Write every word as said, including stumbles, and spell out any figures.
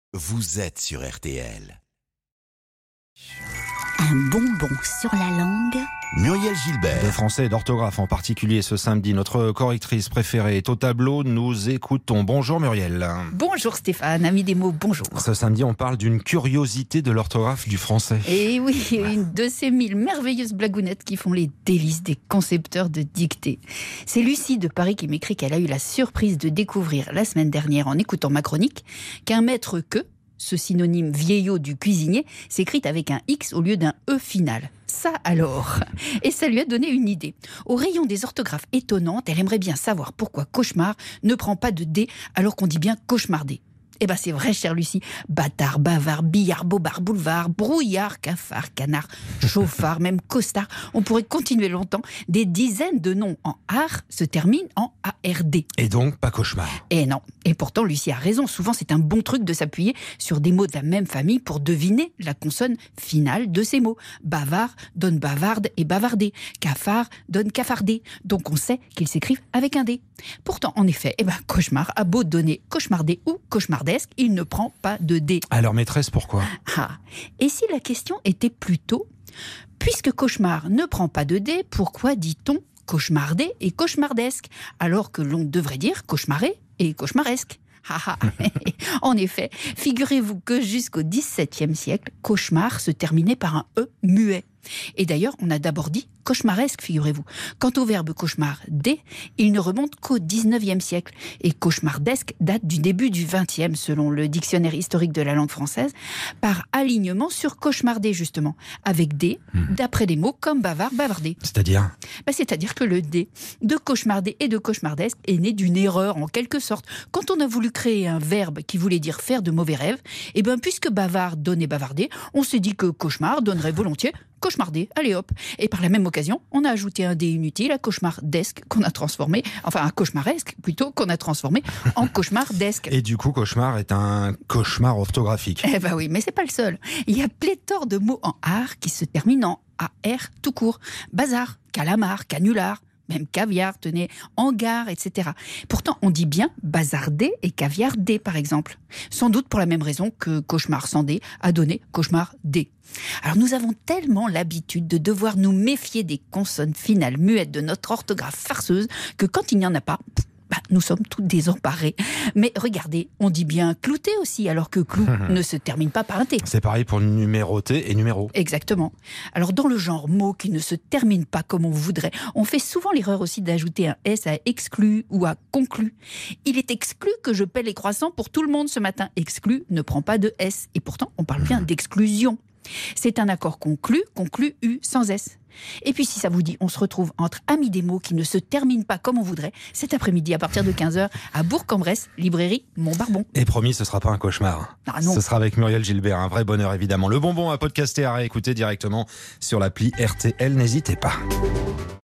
Vous êtes sur R T L. Un bonbon sur la langue. Muriel Gilbert. De français et d'orthographe en particulier ce samedi. Notre correctrice préférée est au tableau. Nous écoutons. Bonjour Muriel. Bonjour Stéphane, ami des mots, bonjour. Ce samedi, on parle d'une curiosité de l'orthographe du français. Et oui, une de ces mille merveilleuses blagounettes qui font les délices des concepteurs de dictées. C'est Lucie de Paris qui m'écrit qu'elle a eu la surprise de découvrir la semaine dernière en écoutant ma chronique qu'un maître que, ce synonyme vieillot du cuisinier, s'écrit avec un X au lieu d'un E final. Ça alors. Et ça lui a donné une idée. Au rayon des orthographes étonnantes, elle aimerait bien savoir pourquoi cauchemar ne prend pas de D alors qu'on dit bien cauchemardé. Eh ben c'est vrai, chère Lucie. Bâtard, bavard, billard, bobard, boulevard, brouillard, cafard, canard, chauffard, même costard. On pourrait continuer longtemps. Des dizaines de noms en art se terminent en A R D. Et donc, pas cauchemar. Et non. Et pourtant, Lucie a raison. Souvent, c'est un bon truc de s'appuyer sur des mots de la même famille pour deviner la consonne finale de ces mots. Bavard donne bavarde et bavardé. Cafard donne cafardé. Donc, on sait qu'ils s'écrivent avec un D. Pourtant, en effet, eh ben, cauchemar a beau donner cauchemardé ou cauchemardesque, il ne prend pas de D. Alors, maîtresse, pourquoi ? Ah. Et si la question était plutôt, puisque cauchemar ne prend pas de D, pourquoi dit-on cauchemardé et cauchemardesque, alors que l'on devrait dire cauchemaré et cauchemaresque? Ah, ah. En effet, figurez-vous que jusqu'au dix-septième siècle, cauchemar se terminait par un E muet. Et d'ailleurs, on a d'abord dit cauchemaresque, figurez-vous. Quant au verbe cauchemardé, il ne remonte qu'au dix-neuvième siècle. Et cauchemardesque date du début du vingtième, selon le dictionnaire historique de la langue française, par alignement sur cauchemardé, justement, avec D, mmh. d'après des mots comme bavard, bavardé. C'est-à-dire ? Bah, c'est-à-dire que le D de cauchemardé et de cauchemardesque est né d'une erreur, en quelque sorte. Quand on a voulu créer un verbe qui voulait dire faire de mauvais rêves, et ben puisque bavard donnait bavardé, on s'est dit que cauchemar donnerait volontiers cauchemardé, allez hop. Et par la même occasion, on a ajouté un D inutile à cauchemardesque qu'on a transformé, enfin à cauchemaresque plutôt, qu'on a transformé en cauchemardesque. Et du coup, cauchemar est un cauchemar orthographique. Eh ben oui, mais c'est pas le seul. Il y a pléthore de mots en art qui se terminent en A R tout court. Bazar, calamar, canular, même caviar, tenez, hangar, et cetera. Pourtant, on dit bien bazardé et caviardé, par exemple. Sans doute pour la même raison que cauchemar sans D a donné cauchemar D. Alors nous avons tellement l'habitude de devoir nous méfier des consonnes finales muettes de notre orthographe farceuse que quand il n'y en a pas, bah, nous sommes tous désemparés. Mais regardez, on dit bien clouté aussi, alors que clou ne se termine pas par un T. C'est pareil pour numéroté et numéro. Exactement. Alors dans le genre mots qui ne se terminent pas comme on voudrait, on fait souvent l'erreur aussi d'ajouter un S à exclu ou à conclu. Il est exclu que je paie les croissants pour tout le monde ce matin. Exclu ne prend pas de S. Et pourtant, on parle bien d'exclusion. C'est un accord conclu, conclu U sans S. Et puis si ça vous dit, on se retrouve entre amis des mots qui ne se terminent pas comme on voudrait, cet après-midi à partir de quinze heures à Bourg-en-Bresse, librairie Montbarbon. Et promis, ce ne sera pas un cauchemar. Ah non. Ce sera avec Muriel Gilbert, un vrai bonheur évidemment. Le bonbon à podcaster, à réécouter directement sur l'appli R T L, n'hésitez pas.